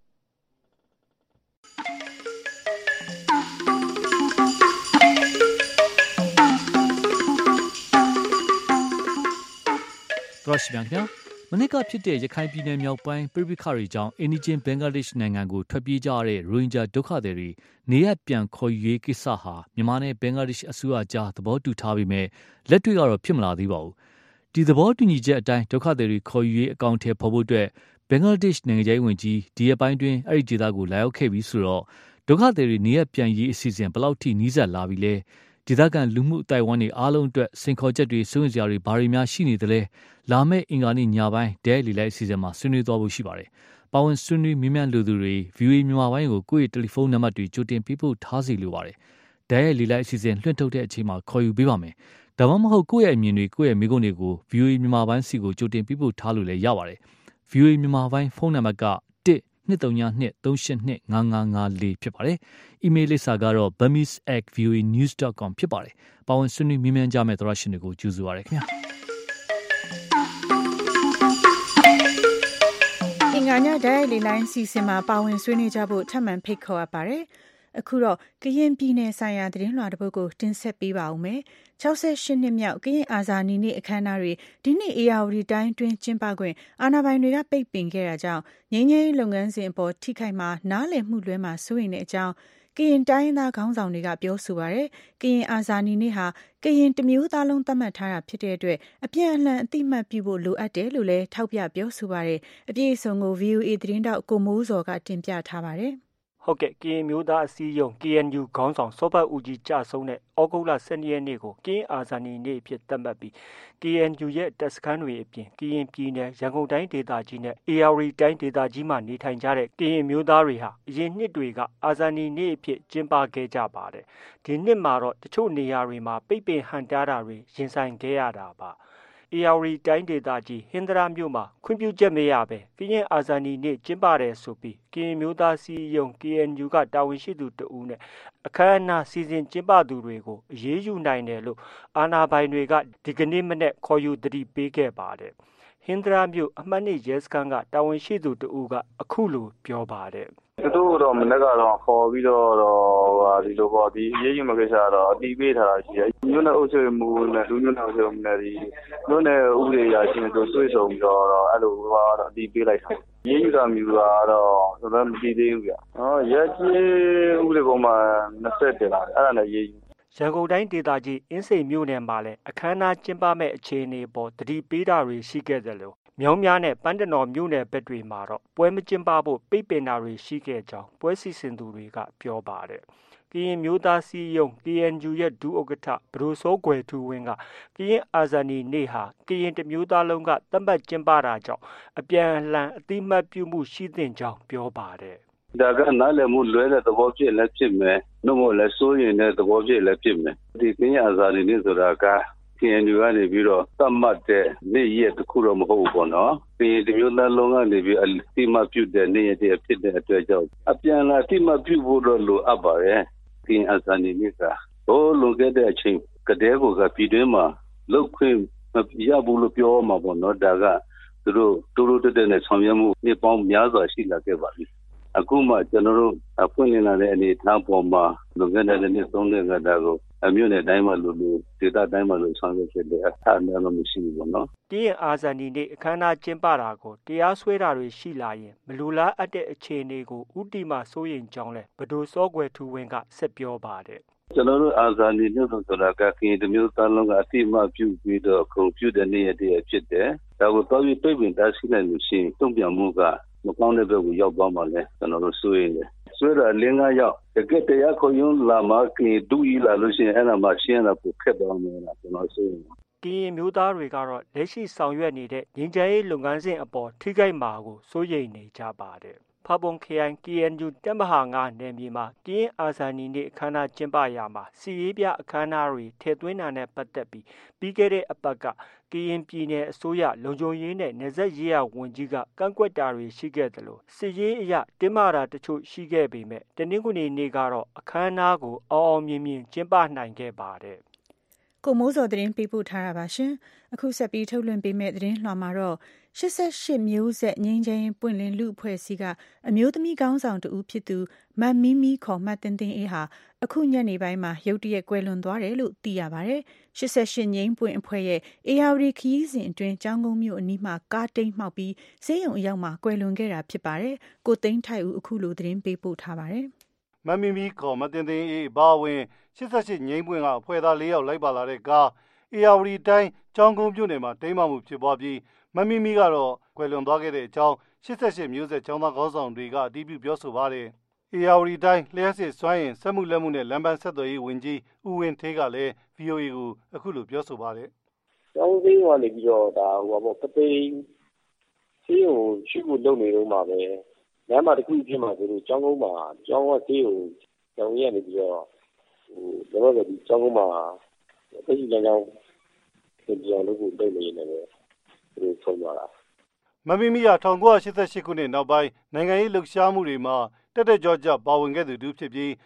ရရှိပြန်ခင်ဗျာမနစ်ကဖြစ်တဲ့ရခိုင်ပြည်နယ်မြောက်ပိုင်းပြည်ပခါရီကြောင့်အင်းဒီချင်းဘင်္ဂလားဒေ့ရှ်နိုင်ငံကိုထွက်ပြေးကြရတဲ့ရိုဟင်ဂျာဒုက္ခသည်တွေနေရပ်ပြန်ခေါ်ယူရေးကိစ္စဟာမြန်မာနဲ့ဘင်္ဂလားဒေ့ရှ်အစိုးရကြားသဘောတူထားပြီးမဲ့လက်တွေ့ကတော့ဖြစ်မလာသေးပါဘူးဒီသဘောတူညီချက်အတိုင်းဒုက္ခသည်တွေခေါ်ယူရေးအကောင့်ထဲပေါ်ဖို့အတွက်ဘင်္ဂလားဒေ့ရှ်နိုင်ငံသားဝင်ကြီးဒီရက်ပိုင်းတွင်အဲ့ဒီဒေသကိုလာရောက်ခဲ့ပြီးဆိုတော့ဒုက္ခသည်တွေနေရပ်ပြန်ရေးအစီအစဉ်ဘယ်လောက်ထိနီးစပ်လာပြီလဲဒေသခံလူမှုအတိုင်းအဝန်းတွေအားလုံးအတွက်စင်ခေါ်ချက်တွေစိုးရိမ်စရာတွေဘာတွေများရှိနေသလဲလာမယ့်အင်္ဂါနေ့ညပိုင်းဒဲလီလိုက်အစီအစဉ်မှာဆွေးနွေးသွားဖို့ရှိပါတယ်။ပါဝင်ဆွေးနွေးမြင်းမြန်းလူသူတွေ VOA မြန်မာပိုင်းကိုကိုယ့်ရဲ့တယ်လီဖုန်းနံပါတ်တွေကြိုတင်ပေးပို့ထားစီလိုပါတယ်။ဒဲလီလိုက်အစီအစဉ်လွှင့်ထုတ်တဲ့အချိန်မှာခေါ်ယူပေးပါမယ်။ဒါမှမဟုတ်ကိုယ့်ရဲ့အမြင်တွေကိုယ့်ရဲ့မိကုန်းတွေကို VOA မြန်မာပိုင်းစီကိုကြိုတင်ပေးပို့ထားလို့လည်းရပါတယ်။ VOA မြန်မာပိုင်းဖုန်းနံပါတ်က1-232-382-5554ဖြစ်ပါတယ်။ အီးမေးလ်လိပ်စာကတော့ burmese@voanews.com ဖြစ်ပါတယ်။ပါဝင်ဆွေးနွေးမြင်းမြန်းကြမယ့်သရရှင်တွေကိုကြိုဆိုပါရစေခင်ဗျာ။အင်္ဂါညဒိုင်လီလိုင်းစီစဉ်မှာပါဝင်ဆွေးနွေးကြဖို့ထပ်မံဖိတ်ခေါ်အပ်ပါတယ်။အခုတော့ကရင်ပြည်နယ်ဆိုင်ရာသတင်းလွှာတစ်ပုဒ်ကိုတင်ဆက်ပေးပါဦးမယ်။68နှစ်မြောက်ကရင်အာဇာနည်နေ့အခမ်းအနားတွေဒီနေ့အေယာဝတီတိုင်းတွင်ကျင်းပခွင့်အာဏာပိုင်တွေကပိတ်ပင်ခဲ့တာကြောင့်ငြိမ်းချမ်းရေးလုပ်ငန်းစဉ်အပေါ်ထိခိုက်မှာနားလည်မှုလွဲမှာစိုးရိမ်တဲ့အကြောင်းကရင်တိုင်းသားခေါင်းဆောင်တွေကပြောဆိုပါရယ်ကရင်အာဇာနည်နေ့ဟာကရင်တမျိုးသားလုံးသတ်မှတ်ထားတာဖြစ်တဲ့အတွက်အပြန်အလှန်အသိမှတ်ပြုဖို့လိုအပ်တယ်လို့လည်းထောက်ပြပြောဆိုပါရယ်အပြည့်အစုံကို VOA သတင်းတောက်ကိုမိုးစောကတင်ပြထားပါတယ်ဟုတ်ကဲ့ကရင်မျိုးသားအစည်းအရုံး KNU ခေါင်းဆောင်စောဘဦးကြီးကြဆုံးတဲ့ဩဂုတ်လ12ရက်နေ့ကိုကရင်အာဇာနည်နေ့အဖြစ်သတ်မှတ်ပြီး KNU ရဲ့တပ်စခန်းတွေအပြင်ကရင်ပြည်နယ်ရန်ကုန်တိုင်းဒေသကြီးနဲ့အေရဝတီတိုင်းဒေသကြီးမှာနေထိုင်ကြတဲ့ကရင်မျိုးသားတွေဟာအရင်နှစ်တွေကအာဇာနည်နေ့အဖြစ်ကျင်းပခဲ့ကြပါတယ်။ဒီနှစ်မှာတော့တချို့နေရာတွေမှာပိတ်ပင်ဟန့်တားတာတွေရင်ဆိုင်ခဲ့ရတာပါ။အေရဝတီတိုင်းဒေသကြီးဟင်္သာတမြို့မှာခွင့်ပြုချက်မရပဲကရင်အာဇာနည်နေ့ကျင်းပတယ်ဆိုပြီးကရင်မျိုးသားစီယုံ KNU ကတာဝန်ရှိသူတဦးနဲ့အခမ်းအနားစီစဉ်ကျင်းပသူတွေကိုအရေးယူနိုင်တယ်လို့အာဏာပိုင်တွေကဒီကနေ့မနေ့ခေါ်ယူသတိပေးခဲ့ပါတယ်။ဟင်္သာတမြို့အမှတ်2ရဲစခန်းကတာဝန်ရှိသူတဦးကအခုလိုပြောပါတယ်။သူတို့တော့မနေ့ကတော့ခေါ်ပြီးတော့ဒီလိုပေါ့ဒီအရေးယူမကိစ္စတော့အတီးပေးထားတာရှိတယ်။မြို့နယ်အုပ်ချုပ်မှုနဲ့လူမျိုးနယ်အုပ်ချုပ်မှုနဲ့ဒီမြို့နယ်ဥပဒေအရာရှိတွေတွေ့ဆုံပြီးတော့အဲ့လိုတော့အတီးပေးလိုက်တာ။ရေးယူတာမျိုးကတော့တော်တော်မကြည့်သေးဘူးဗျ။ရက်ကြီးဥပဒေပုံမှန်20တင်လာတယ်အဲ့ဒါနဲ့ရေးယူရန်ကုန်တိုင်းဒေသကြီးအင်းစိန်မြို့နယ်မှာလည်းအခမ်းအနားကျင်းပမဲ့အခြေအနေပေါ်တတိပေးတာတွေရှိခဲ့တယ်လို့မြောင်းများနဲ့ပန်းတနော်မြို့နယ်ဘက်တွေမှာတော့ပွဲမကျင်းပဖို့ပိတ်ပင်တာတွေရှိခဲ့ကြောင်းပွဲစီစဉ်သူတွေကပြောပါတယ်။ကရင်မျိုးသားစီယုံ KNU ရဲ့ဒုဥက္ကဋ္ဌဘဒိုစောကွယ်ထူးဝင်းကကရင်အာဇာနည်နေ့ဟာကရင်တမျိုးသားလုံးကသတ်မှတ်ကျင်းပတာကြောင့်အပြန်အလှန်အသိမှတ်ပြုမှုရှိသင့်ကြောင်းပြောပါတယ်။ဒါကနားလည်မှုလွဲတဲ့သဘောဖြစ်လည်းဖြစ်မယ်။နှုတ်မလည်းစိုးရင်တဲ့သဘောဖြစ်လည်းဖြစ်မယ်။ဒီကရင်အာဇာနည်နေ့ဆိုတာကKNU ကနေပြီးတော့သတ်မှတ်တဲ့နေ့ရက်တစ်ခုတော့မဟုတ်ဘူးပေါ့နော်။ဒီမျိုးသားလုံးကနေပြီးအတိမပြုတဲ့နေ့ရက်တည်းဖြစ်တဲ့အတွက်ကြောင့်အပြန်လာအတိမပြုဖို့တော့လိုအပ်ပါတယ်။ကရင်အာဇာနည်နေ့ကလွန်ခဲ့တဲ့အချိန်ကတည်းကပြည်တွင်းမှာလောက်ခွင့်မရဘူးလို့ပြောမှာပေါ့နော်ဒါကသူတို့တိုးတက်နဲ့ဆောင်ရွက်မှုနှစ်ပေါင်းများစွာရှိလာခဲ့ပါပြီအခုမှကျွန်တော်တို့ဖွင့်လင်းလာတဲ့အနေအထားပေါ်မှာလွန်ခဲ့တဲ့နှစ်3နှစ်ကတည်းကမြို့နယ်တိုင်းမှာလို့ဒေသတိုင်းမှာလို့ဆောင်ရွက်ခဲ့တဲ့အခါမျိုးမရှိဘူးပေါ့နော်ကရင်အာဇာနည်နေ့အခမ်းအနားကျင်းပတာကိုတရားစွဲတာတွေရှိလာရင်မလိုလားအပ်တဲ့အခြေအနေကိုဥတီမှစိုးရိမ်ကြောင်းလဲဘဒိုစောကွယ်ထူးဝင်းကဆက်ပြောပါတယ်ကျွန်တော်တို့အာဇာနည်နေ့ဆိုတာကကရင်တမျိုးသားလုံးကအတိအမှပြုပြီးတော့ဂုဏ်ပြုတဲ့နေ့ရက်တည်းဖြစ်တယ်ဒါကိုတော်ပြီးပြိပင်တားရှိနိုင်လို့ရှိရင်တုံ့ပြန်မှုကမကောင်းတဲ့ဘက်ကိုရောက်သွားမှလည်းကျွန်တော်တို့စိုးရိမ်တယ်ဆွဲတာ5ရောက်တကယ်တရားခုံရုံးလာမှကရင်ဒူးလာလို့ရှိရင်အဲ့ဒါမှရှင်းတာကိုခက်သွားမယ်လားကျွန်တော်စိုးရိမ်တယ်ကရင်မျိုးသားတွေကတော့လက်ရှိဆောင်ရွက်နေတဲ့ငြိမ်းချမ်းရေးလုပ်ငန်းစဉ်အပေါ်ထိခိုက်မှာကိုစိုးရိမ်နေကြပါတယ်ဖာပွန်ခရိုင် KNU တပ်မဟာ9နယ်မြေမှာကရင်အာဇာနည်နေ့အခမ်းအနားကျင်းပရာမှာစီရေးပြအခမ်းအနားတွေထည့်သွင်းတာနဲ့ပတ်သက်ပြီးပြီးခဲ့တဲ့အပတ်ကကရင်ပြည်နယ်အစိုးရလုံခြုံရေးနဲ့နယ်စပ်ရေးရာဝန်ကြီးကကန့်ကွက်တာတွေရှိခဲ့တယ်လို့စီရေးအရတင်းမာတာတချို့ရှိခဲ့ပေမဲ့တနင်္ဂနွေနေ့ကတော့အခမ်းအနားကိုအောင်မြင်ကျင်းပနိုင်ခဲ့ပါတယ်ကိုမိုးစောသတင်းပေးပို့ထားတာပါရှင်အခုဆက်ပြီးထုတ်လွှင့်ပေးမယ့်သတင်းလွှာမှာတော့88မျိုးဆက်ငင်းချင်းပွင့်လင်းလူအဖွဲ့အစည်းကအမျိုးသမီးကောင်းဆောင်တူဖြစ်သူမတ်မီမီခေါ်မတ်တင်တင်အေးဟာအခုညနေပိုင်းမှာရုတ်တရက်ကွယ်လွန်သွားတယ်လို့သိရပါတယ်88ငင်းပွင့်အဖွဲ့ရဲ့ ARD ခီးစဉ်အတွင်းကျောင်းကုန်းမြို့အနီးမှာကားတိတ်မှောက်ပြီးဆေးရုံအရောက်မှာကွယ်လွန်ခဲ့တာဖြစ်ပါတယ်ကိုသိန်းထိုက်ဦးအခုလိုသတင်းပေးပို့ထားပါတယ်မတ်မီမီခေါ်မတ်တင်တင်အေးဘာဝင်88ငင်းပွင့်ကအဖွဲ့သား4ယောက်လိုက်ပါလာတဲ့ကား ARD တိုင်းကျောင်းကုန်းမြို့နယ်မှာတိမ်းမှောက်မှုဖြစ်ပွားပြီးမမီမီကတော့ကွယ်လွန်သွားခဲ့တဲ့အကြောင်း88မျိုးဆက်ကျောင်းသားခေါင်းဆောင်တွေကအတည်ပြုပြောဆိုပါတယ်။ ARD တိုင်းလျှက်စစ်စွမ်းရင်စက်မှုလက်မှုနဲ့လမ်းပန်းဆက်သွယ်ရေးဝန်ကြီးဦးဝင်းထေးကလည်း VOA ကိုအခုလိုပြောဆိုပါတယ်။ကျောင်းစင်းကနေပြီးတော့ဒါကသိန်းစီးကိုရှိဖို့လုပ်နေတော့မှာပဲလမ်းမှာတစ်ခုဖြစ်မှာဆိုလို့ကျောင်းကုန်းမှာကျောင်းကစီးကိုကျောင်းကြီးကနေပြီးတော့တော့ဒီကျောင်းကုန်းမှာသိလမ်းကြောင်းပြောင်းလို့လုပ်နေနေတယ်ဆုံးသွားတာမမီမီက1988ခုနှစ်နောက်ပိုင်းနိုင်ငံရေးလှုပ်ရှားမှုတွေမှာတက်ကြွကြပါဝင်ခဲ့သူတူဖြစ်ပြီး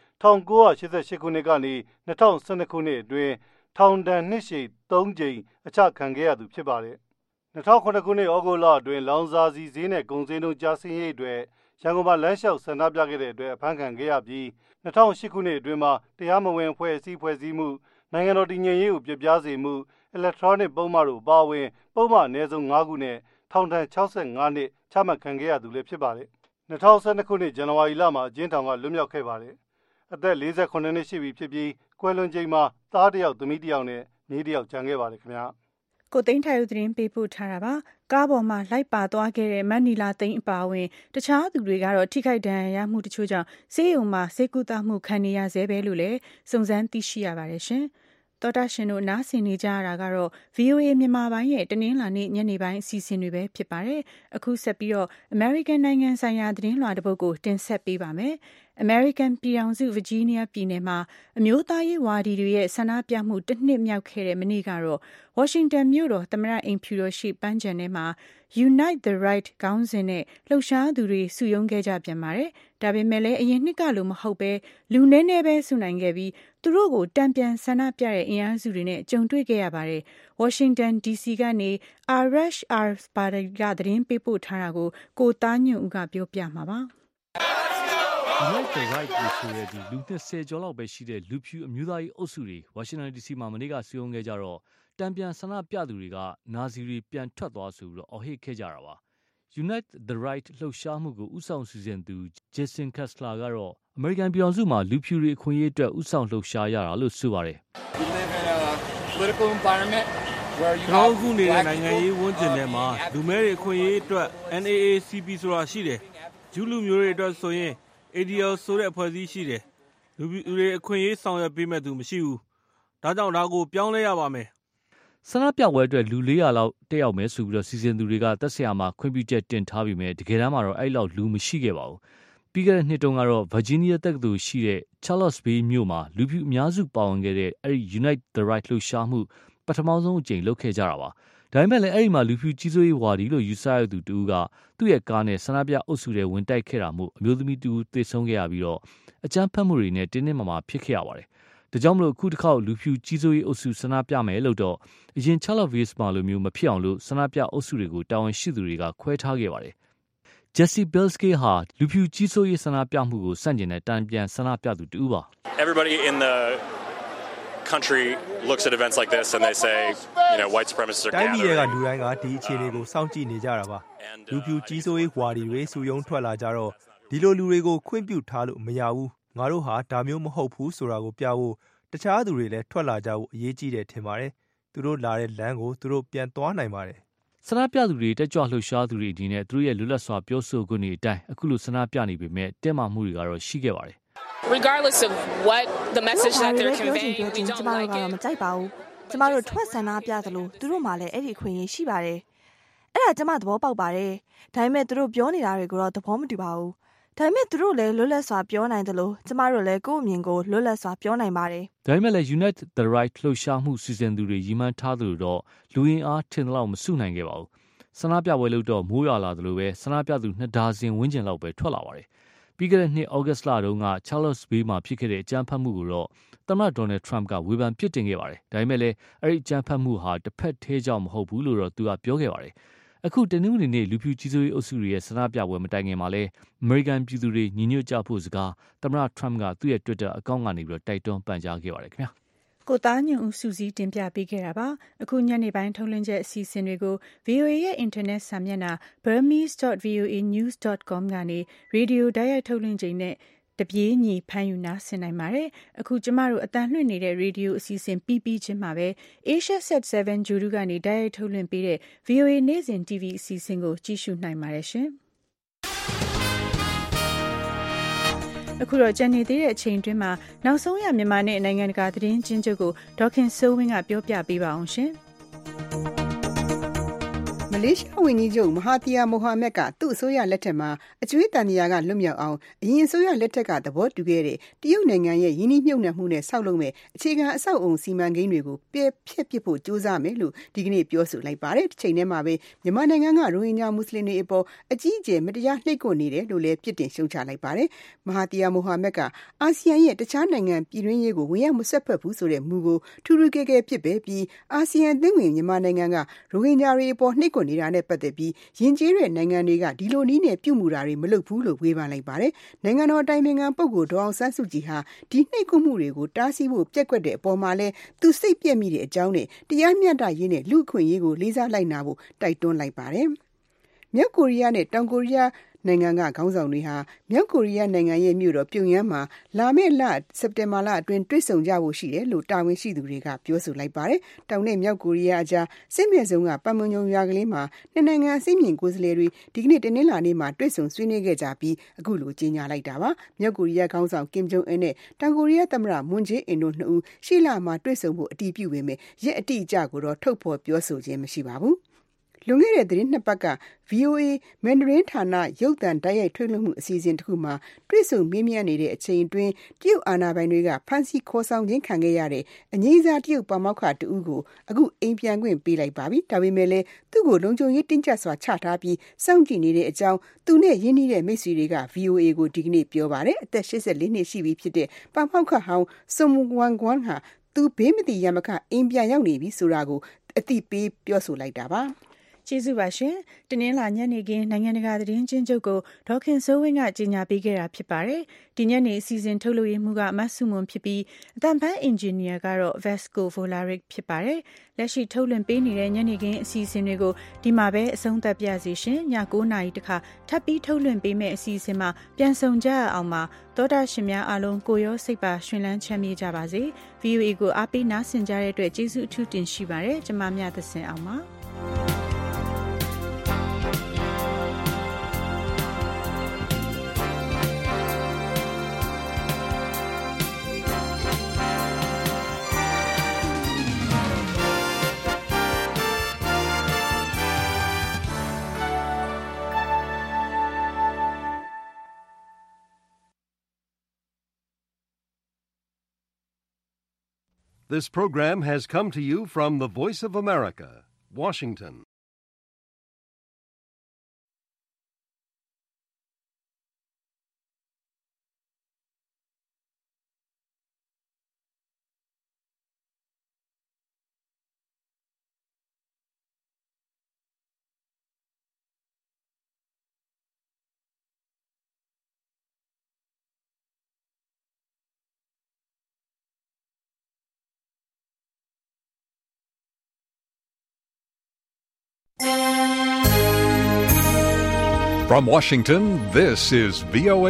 1988ခုနှစ်ကနေ2012ခုနှစ်အတွင်းထောင်ဒဏ်နှစ်ရှည်3ကြိမ်အချခံခဲ့ရသူဖြစ်ပါတယ်2009ခုနှစ်ဩဂုတ်လအတွင်းလောင်စာဆီဈေးနဲ့ကုန်စည်နှုန်းကျဆင်းရေးအတွက်ရန်ကုန်မှာလမ်းလျှောက်ဆန္ဒပြခဲ့တဲ့အတွက်အဖမ်းခံခဲ့ရပြီး2008ခုနှစ်အတွင်းမှာတရားမဝင်ဖွဲ့စည်းမှုနိုင်ငံတော်တည်ငြိမ်ရေးကိုပြပြစေမှု electronic ပုံမှန်တို့ပါဝင်ပုံမှန်အနည်းဆုံး5ခုနဲ့ထောင်ဒဏ်65နှစ်ချမှတ်ခံခဲ့ရသူလည်းဖြစ်ပါတယ်2012ခုနှစ်ဇန်နဝါရီလမှာအကျဉ်းထောင်ကလွတ်မြောက်ခဲ့ပါတယ်အသက်48နှစ်ရှိပြီဖြစ်ပြီးကွယ်လွန်ချိန်မှာသားတစ်ယောက်သမီးတစ်ယောက်နဲ့မြေးတစ်ယောက်ကျန်ခဲ့ပါတယ်ခင်ဗျာကိုသိန်းထိုင်ဦးသတင်းပေးပို့ထားတာပါကားပေါ်မှာလိုက်ပါသွားခဲ့တဲ့မန်နီလာသိန်းအပါအဝင်တခြားသူတွေကတော့ထိခိုက်ဒဏ်ရာရမှုတချို့ကြောင့်ဆေးရုံမှာဆေးကုသမှုခံနေရဆဲပဲလို့လည်းစုံစမ်းသိရှိရပါတယ်ရှင်တော်တာရှင်တို့နားဆင်နေကြရတာကတော့ VOA မြန်မာပိုင်းရဲ့တနင်္လာနေ့ညနေပိုင်းအစီအစဉ်တွေပဲဖြစ်ပါတယ်အခုဆက်ပြီးတော့ American နိုင်ငံဆိုင်ရာသတင်းလွှာတစ်ပုဒ်ကိုတင်ဆက်ပေးပါမယ်American ပြည်ထောင်စု Virginia ပြည်နယ်မှာအမျိုးသားရေးဝါဒီတွေရဲ့ဆန္ဒပြမှုတစ်နှစ်မြောက်ခဲ့တဲ့မနေ့ကတော့ Washington မြို့တော်သမ္မတအိမ်ဖြူတော်ရှိပန်းခြံထဲမှာ Unite the Right ခေါင်းစဉ်နဲ့လှုပ်ရှားသူတွေစုရုံးခဲ့ကြပြန်ပါတယ်။ဒါပေမဲ့လည်းအရင်နှစ်ကလိုမဟုတ်ပဲလူနည်းနည်းပဲစုနိုင်ခဲ့ပြီးသူတို့ကိုတံပြန်ဆန္ဒပြတဲ့အင်အားစုတွေနဲ့ကြုံတွေ့ခဲ့ရပါတယ်။ Washington DC ကနေ Arash Arabasadi ကသတင်းပေးပို့ထားတာကိုသားညွန့်ဦးကပြောပြမှာပါ။ Unite the Right ကိုဆိုတဲ့လူ20ကျော်လောက်ပဲရှိတဲ့လူဖြူအမျိုးသားရေးအုပ်စုတွေဝါရှင်တန် DC မှာမနေ့ကစုရုံးခဲ့ကြတော့တံပြန်ဆန္ဒပြသူတွေကနာဇီတွေပြန်ထွက်သွားဆိုပြီးအော်ဟစ်ခဲ့ကြတာပါ။ Unite the Right လှုပ်ရှားမှုကိုဦးဆောင်စီစဉ်သူ Jason Kessler ကတော့အမေရိကန်ပြည်ထောင်စုမှာလူဖြူတွေအခွင့်အရေးအတွက်ဦးဆောင်လှုပ်ရှားရတာလို့ဆိုပါတယ်။ We live in a political environment where you ကျွန်တော်အခုနေတဲ့နိုင်ငံရေးဝန်းကျင်ထဲမှာလူမဲတွေအခွင့်အရေးအတွက် NAACP ဆိုတာရှိတယ်။ဂျူးလူမျိုးတွေအတွက်ဆိုရင်ADL ဆိုတဲ့အဖွဲ့အစည်းရှိတယ်။လူတွေအခွင့်အရေးဆောင်ရွက်ပေးမဲ့သူမရှိဘူး။ဒါကြောင့်ဒါကိုပြောင်းလဲရပါမယ်။ဆန္ဒပြပွဲအတွက်လူ400လောက်တက်ရောက်မယ်ဆိုပြီးစီစဉ်သူတွေကသက်ဆိုင်ရာမှာခွင့်ပြုချက်တင်ထားပြီးမြဲတကယ်တမ်းမှာတော့အဲ့လောက်လူမရှိခဲ့ပါဘူး။ပြီးခဲ့တဲ့နှစ်တုန်းကတော့ Virginia တက္ကသိုလ်ရှိတဲ့ Charlottesville မြို့မှာလူဖြူအများစုပါဝင်ခဲ့တဲ့အဲ့ဒီ Unite the Right လှုပ်ရှားမှုပထမဆုံးအကြိမ်လုပ်ခဲ့ကြတာပါ။ဒါပေမဲ့လည်းအဲ့ဒီမှာလူဖြူကြီးစိုးရေးဝါဒီလို့ယူဆရသူတူကသူ့ရဲ့ကားနဲ့ဆန္ဒပြအုပ်စုတွေဝင်တိုက်ခဲ့တာမို့အမျိုးသမီးတူသေဆုံးခဲ့ရပြီးတော့အကြမ်းဖက်မှုတွေနဲ့တင်းတင်းမာမာဖြစ်ခဲ့ရပါတယ်။ဒါကြောင့်မလို့အခုတစ်ခေါက်လူဖြူကြီးစိုးရေးအုပ်စုဆန္ဒပြမယ်လို့တော့အရင် Charlottesville မှာလိုမျိုးမဖြစ်အောင်လို့ဆန္ဒပြအုပ်စုတွေကိုတာဝန်ရှိသူတွေကခွဲထားခဲ့ပါတယ်။ Jesse Bilski ဟာလူဖြူကြီးစိုးရေးဆန္ဒပြမှုကိုစန့်ကျင်တဲ့တန်ပြန်ဆန္ဒပြသူတူပါ Everybody in the country looks at events like this and they say, white supremacists are gathering. တိုင်းပြည်ကလူတိုင်းကဒီအခြေအနေကိုစောင့်ကြည့်နေကြတာပါ။လူဖြူကြီးစိုးရေးဝါဒီတွေစုယုံထွက်လာကြတော့ဒီလိုလူတွေကိုခွင့်ပြုထားလို့မရဘူး။ငါတို့ဟာဒါမျိုးမဟုတ်ဘူးဆိုတာကိုပြဖို့တခြားသူတွေလည်းထွက်လာကြဖို့အရေးကြီးတယ်ထင်ပါတယ်။သူတို့လာတဲ့လမ်းကိုသူတို့ပြန်သွားနိုင်ပါတယ်။ဆန္ဒပြသူတွေတက်ကြွလှုပ်ရှားသူတွေအနေနဲ့သူတို့ရဲ့လွတ်လပ်စွာပြောဆိုခွင့်တွေအတိုင်းအခုလိုဆန္ဒပြနေပေမဲ့တင်းမာမှုတွေကတော့ရှိခဲ့ပါတယ်။ Regardless of what the message that they're conveying, we don't like it. မကြိုက်ပါဘူး။ကျမတို့ထွက်ဆန္ဒပြသလိုသူတို့မှလည်းအဲ့ဒီအခွင့်အရေးရှိပါတယ်။အဲ့ဒါကျမသဘောပေါက်ပါတယ်။ဒါပေမဲ့သူတို့ပြောနေတာတွေကိုတော့သဘောမတူပါဘူး။ဒါပေမဲ့သူတို့လည်းလွတ်လပ်စွာပြောနိုင်တယ်လို့ကျမတို့လည်းကိုယ့်အမြင်ကိုလွတ်လပ်စွာပြောနိုင်ပါတယ်။ဒါပေမဲ့လည်း Unite the Right လှုပ်ရှားမှုစီစဉ်သူတွေရည်မှန်းထားသလိုတော့လူရင်းအားထင်သလောက်မစုနိုင်ခဲ့ပါဘူး။ဆန္ဒပြပွဲလို့တော့မိုးရွာလာသလိုပဲဆန္ဒပြသူ2ဒါဇင်ဝန်းကျင်လောက်ပဲထွက်လာပါတယ်။ပြီးခဲ့တဲ့နှစ်ဩဂတ်လတုန်းက Charlottesville မှာဖြစ်ခဲ့တဲ့အကြမ်းဖက်မှုကိုတော့သမ္မတ Donald Trump ကဝေဖန်ပြစ်တင်ခဲ့ပါတယ်။ဒါပေမဲ့လည်းအဲ့ဒီအကြမ်းဖက်မှုဟာတစ်ဖက်ထဲကြောင့်မဟုတ်ဘူးလို့တော့သူကပြောခဲ့ပါတယ်။အခုတနင်္ဂနွေနေ့လူဖြူကြီးစိုးရေးအုပ်စုရဲ့ဆန္ဒပြပွဲမတိုင်ခင်မှာလဲ American ပြည်သူတွေညီညွတ်ကြဖို့စကားသမ္မတ Trump ကသူ့ရဲ့ Twitter အကောင့်ကနေပြီးတော့တိုက်တွန်းပန်ကြားခဲ့ပါတယ်ခင်ဗျာ။ကိုသားညွန့်ဦးစူးစီးတင်ပြပေးခဲ့တာပါ။အခုညနေပိုင်းထုတ်လွှင့်ချက်အစီအစဉ်တွေကို VOA ရဲ့ Internet စာမျက်နှာ burmese.voanews.com ကနေရေဒီယိုတိုက်ရိုက်ထုတ်လွှင့်ချိန်နဲ့တပြေးညီဖမ်းယူနားဆင်နိုင်ပါတယ်။အခုကျမတို့အတန်လွှင့်နေတဲ့ရေဒီယိုအစီအစဉ်ပြီးချင်းမှာပဲ Asia Set 7 ဂျူဒူကနေတိုက်ရိုက်ထုတ်လွှင့်ပေးတဲ့ VOA နေ့စဉ် TV အစီအစဉ်ကိုကြည့်ရှုနိုင်ပါတယ်ရှင်။အခုတော့ကြံနေသေးတဲ့အချိန်တွင်းမှာနောက်ဆုံးရမြန်မာနဲ့နိုင်ငံတကာသတင်းချင်းချုပ်ကိုဒေါက်ခင်စိုးဝင်းကပြောပြပေးပါအောင်ရှင်။မလေးရှားဝန်ကြီးချုပ်မဟာသီယာမိုဟာမက်ကသူ့အစိုးရလက်ထက်မှာအကျွေးတန်တရားကလွတ်မြောက်အောင်အရင်အစိုးရလက်ထက်ကသဘောတူခဲ့တဲ့တရုတ်နိုင်ငံရဲ့ယင်းနှိမ့်နှံမှုနဲ့ဆောက်လုပ်မဲ့အခြေခံအဆောက်အုံစီမံကိန်းတွေကိုဖျက်ပစ်ဖို့ကြိုးစားမယ်လို့ဒီကနေ့ပြောဆိုလိုက်ပါတယ်။တစ်ချိန်တည်းမှာပဲမြန်မာနိုင်ငံကရိုဟင်ဂျာမွတ်စလင်တွေအပေါ်အကြီးအကျယ်မတရားနှိပ်ကွပ်နေတယ်လို့လည်းပြစ်တင်ရှုံချလိုက်ပါတယ်။မဟာသီယာမိုဟာမက်ကအာဆီယံရဲ့တခြားနိုင်ငံပြည်တွင်းရေးကိုဝင်ရောက်မဆက်ဖက်ဘူးဆိုတဲ့မူကိုထူးထူးကဲကဲပြစ်ပယ်ပြီးအာဆီယံသင်းဝင်မြန်မာနိုင်ငံကရိုဟင်ဂျာတွေအပေါ်နှိပ်ကွပ်နေတာနဲ့ပတ်သက်ပြီးယဉ်ကျေးတဲ့နိုင်ငံတွေကဒီလိုနည်းနဲ့ပြုမှုတာတွေမလုပ်ဘူးလို့ဝေဖန်လိုက်ပါတယ်။နိုင်ငံတော်တိုင်ပင်ခံပုဂ္ဂိုလ်ဒေါအောင်ဆန်းစုကြည်ဟာဒီနှိပ်ကွပ်မှုတွေကိုတားဆီးဖို့ပျက်ကွက်တဲ့အပေါ်မှာလဲသူစိတ်ပြည့်မိတဲ့အကြောင်းနဲ့တရားမျှတရေးနဲ့လူ့အခွင့်အရေးကိုလေးစားလိုက်နာဖို့တိုက်တွန်းလိုက်ပါတယ်။မြောက်ကိုရီးယားနဲ့တောင်ကိုရီးယားနိုင်ငံကခေါင်းဆောင်တွေဟာမြောက်ကိုရီးယားနိုင်ငံရဲ့မြို့တော်ပြုံယမ်းမှာလာမယ့်စက်တင်ဘာလအတွင်းတွေ့ဆုံကြဖို့ရှိတယ်လို့တာဝန်ရှိသူတွေကပြောဆိုလိုက်ပါတယ်။တောင်နဲ့မြောက်ကိုရီးယားအကြားစစ်မြေစုံကပတ်မွန်ညုံရွာကလေးမှာနှစ်နိုင်ငံအစိမ့်မြင့်ကိုယ်စားလှယ်တွေဒီကနေ့တနင်္လာနေ့မှာတွေ့ဆုံဆွေးနွေးခဲ့ကြပြီးအခုလိုကြေညာလိုက်တာပါ။မြောက်ကိုရီးယားခေါင်းဆောင်ကင်ဂျုံအွန်းနဲ့တောင်ကိုရီးယားသမ္မတမွန်ဂျေးအင်တို့နှစ်ဦးရှေ့လမှာတွေ့ဆုံဖို့အတည်ပြုပေမဲ့ရက်အတိအကျကိုတော့ထုတ်ဖော်ပြောဆိုခြင်းမရှိပါဘူး။လွန်ခဲ့တဲ့သတင်း2ပတ်က VOA မန်ဒရင်းဌာနရုပ်သံတိုက်ရိုက်ထုတ်လွှင့်မှုအစီအစဉ်တစ်ခုမှာတွေ့ဆုံမေးမြန်းနေတဲ့အချိန်အတွင်းတရုတ်အာဏာပိုင်တွေကဖမ်းဆီးခေါ်ဆောင်ခြင်းခံခဲ့ရတဲ့အငြိမ်းစားတရုတ်ပါမောက္ခတဦးကိုအခုအိမ်ပြန်ခွင့်ပေးလိုက်ပါပြီ။ဒါပေမဲ့လည်းသူ့ကိုလုံခြုံရေးတင်းကျပ်စွာချထားပြီးစောင့်ကြည့်နေတဲ့အကြောင်းသူနဲ့ရင်းနှီးတဲ့မိတ်ဆွေတွေက VOA ကိုဒီကနေ့ပြောပါတယ်။အသက်84နှစ်ရှိပြီဖြစ်တဲ့ပါမောက္ခဟောင်းဆွမ်ဝမ်ဂွမ်ဟာသူဘေးမတိရမခအိမ်ပြန်ရောက်နေပြီဆိုတာကိုအသိပေးပြောဆိုလိုက်တာပါ။ကျေးဇူးပါရှင်။တနင်္လာညနေခင်းနိုင်ငံတကာသတင်းချင်းချုပ်ကိုဒေါက်ခင်စိုးဝင်းကကြေညာပေးခဲ့တာဖြစ်ပါတယ်။ဒီညနေအစီအစဉ်ထုတ်လွှင့်မှုကမတ်စုမွန်ဖြစ်ပြီးအတန်ဖန်အင်ဂျင်နီယာကတော့ Vasco Volaric ဖြစ်ပါတယ်။လက်ရှိထုတ်လွှင့်ပေးနေတဲ့ညနေခင်းအစီအစဉ်တွေကိုဒီမှာပဲအဆုံးသတ်ပြစီရှင်။ည9:00 နာရီတခါထပ်ပြီးထုတ်လွှင့်ပေးမယ့်အစီအစဉ်မှာပြန်ဆောင်ကြအောင်ပါ။သောတာရှင်များအားလုံးကိုရောစိတ်ပါရှင်လန်းချမ်းမြေ့ကြပါစေ။ VOA ကိုအားပေးနားဆင်ကြတဲ့အတွက်ကျေးဇူးအထူးတင်ရှိပါတယ်။ကျွန်မမြတ်သစင်အောင်ပါ။ This program has come to you from the Voice of America, Washington. From Washington, this is VOA